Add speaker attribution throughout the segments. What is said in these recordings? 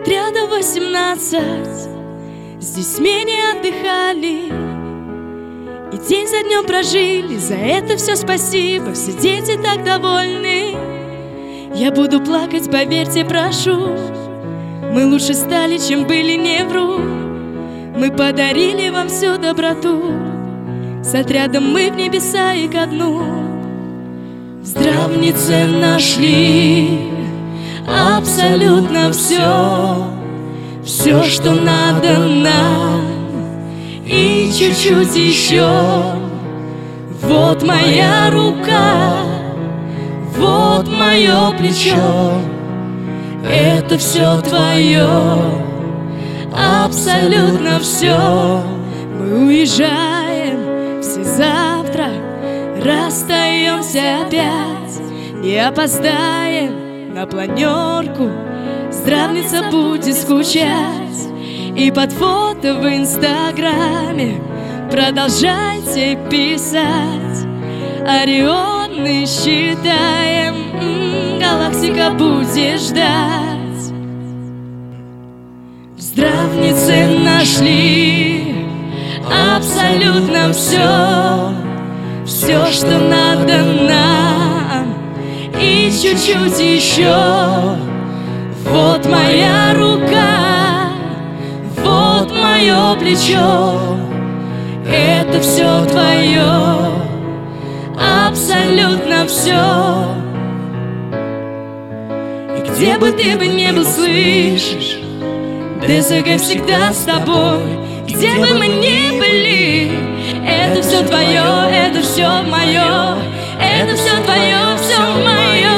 Speaker 1: отряда 18 здесь менее отдыхали, и день за днем прожили. За это все спасибо, все дети так довольны. Я буду плакать, поверьте, прошу. Мы лучше стали, чем были, не вру. Мы подарили вам всю доброту. С отрядом мы в небеса и ко дну. В здравнице нашли абсолютно все, все, что надо нам, и чуть-чуть еще. Вот моя рука, вот мое плечо, это все твое, абсолютно все. Мы уезжаем все завтра, расстаемся опять, не опоздаем на планерку. Здравница будет скучать, и под фото в инстаграме продолжайте писать. Орионы считаем, галактика будет ждать. В здравнице нашли абсолютно все, все, что надо нам, и чуть-чуть еще. Вот моя рука, вот мое плечо, это все твое, абсолютно все. И где бы ты ни был, слышишь, ДЗГ всегда с тобой. Где бы мы ни были, это все твое, это все мое, это все твое, все мое.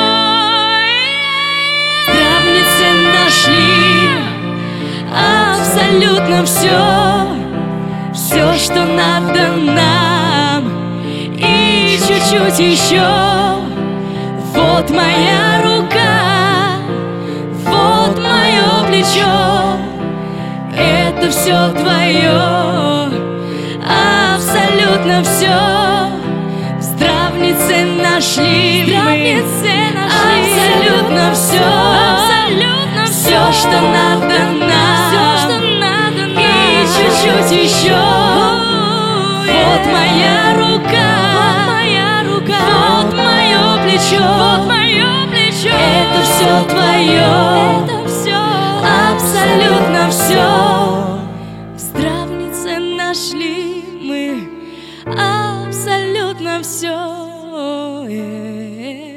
Speaker 1: В здравнице нашли абсолютно все, все, что надо нам, и чуть-чуть еще. Вот моя рука, вот мое плечо, это все твое, абсолютно все. В здравнице нашли мы абсолютно все, все, что надо нам, и чуть-чуть еще. Вот моя рука, вот мое плечо, это все твое, абсолютно все. В здравнице нашли мы абсолютно все.